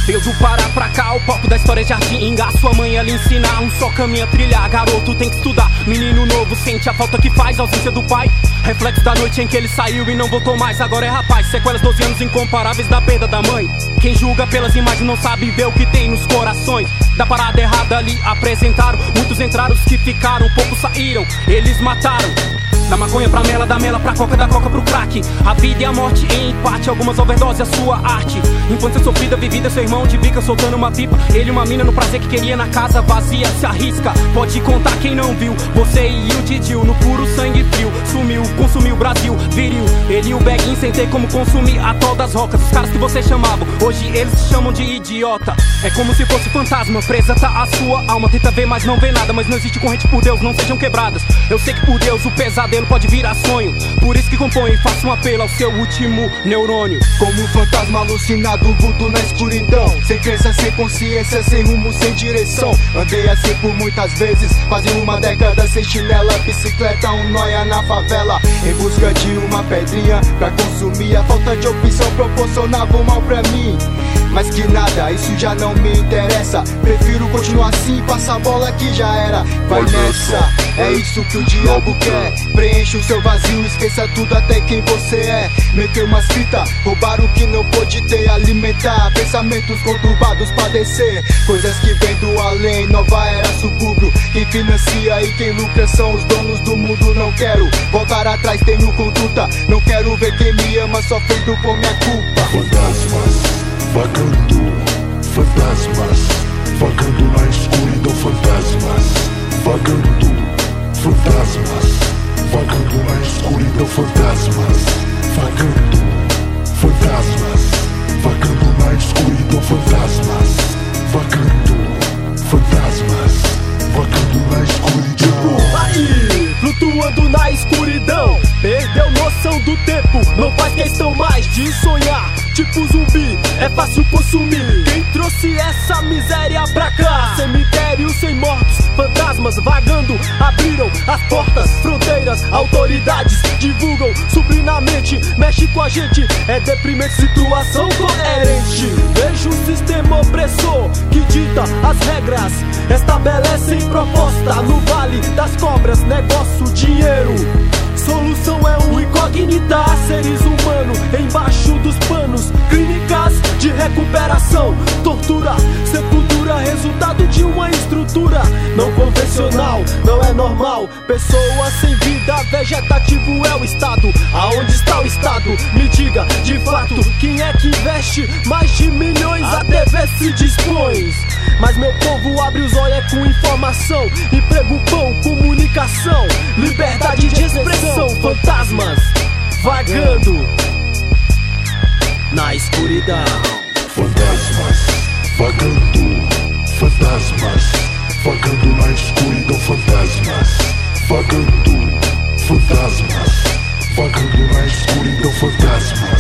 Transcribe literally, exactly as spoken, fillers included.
Veio do Pará pra cá, o palco da história é Jardim Ingá. Sua mãe ela ensina, um só caminho a trilhar. Garoto tem que estudar, menino novo sente a falta que faz, a ausência do pai. Reflexo da noite em que ele saiu e não voltou mais. Agora é rapaz, sequelas doze anos incomparáveis da perda da mãe. Quem julga pelas imagens não sabe ver o que tem nos corações. Da parada errada ali apresentaram, muitos entraram, os que ficaram, poucos saíram, eles mataram. Da maconha pra mela, da mela pra coca, da coca pro crack. A vida e a morte em empate, algumas overdoses, a sua arte. Infância sofrida, vivida, seu irmão de bica soltando uma pipa. Ele uma mina no prazer que queria na casa vazia, se arrisca. Pode contar quem não viu, você e o Didil no puro sangue frio. Sumiu, consumiu, Brasil, viril. Ele e o Beguin sem ter como consumir a tal das rocas. Os caras que você chamava, hoje eles se chamam de idiota. É como se fosse fantasma, presa tá a sua alma. Tenta ver, mas não vê nada, mas não existe corrente por Deus, não sejam quebradas. Eu sei que por Deus o pesadelo pode virar sonho, por isso que compõe, faço um apelo ao seu último neurônio. Como um fantasma alucinado, um vulto na escuridão. Sem crença, sem consciência, sem rumo, sem direção. Andei assim por muitas vezes, quase uma década sem chinela. Bicicleta, um noia na favela, em busca de uma pedrinha pra consumir. A falta de opção proporcionava o mal pra mim, mas que nada, isso já não me interessa. Prefiro continuar assim, passa a bola que já era. Vai nessa, é isso que o diabo quer. Preenche o seu vazio, esqueça tudo até quem você é. Meter umas fitas, roubar o que não pôde ter. Alimentar pensamentos conturbados, padecer coisas que vêm do além, nova era subúrbio. Quem financia e quem lucra são os donos do mundo. Não quero voltar atrás, tenho conduta. Não quero ver quem me ama sofrendo por minha culpa. Fantasmas vagando, fantasmas vagando na escuridão, fantasmas vagando, fantasmas vagando na escuridão, fantasmas vagando, fantasmas vagando na escuridão, fantasmas vagando, fantasmas vagando na escuridão. Tipo aí, flutuando na escuridão, perdeu noção do tempo, não faz questão mais de sonhar. Tipo zumbi, é fácil consumir. Quem trouxe essa miséria pra cá? Cemitério sem mortos, fantasmas vagando. Abriram as portas, fronteiras, autoridades divulgam sublinamente, mexe com a gente. É deprimente, situação coerente. Vejo um sistema opressor que dita as regras, estabelecem proposta no vale das cobras. Negócio, dinheiro, solução é um incógnita. Seres humanos embaixo dos panos, clínicas de recuperação, tortura, sepultura, resultado de uma estrutura não convencional, não é normal. Pessoa sem vida, vegetativo é o estado. Aonde está o estado? Me diga, de fato, quem é que investe mais de milhões? A T V se dispõe. Mas meu povo abre os olhos é com informação, emprego, pão, comunicação, liberdade de expressão. Fantasmas vagando na escuridão, fantasmas vagando, fantasmas vagando na escuridão, fantasmas vagando, fantasmas vagando na escuridão, fantasmas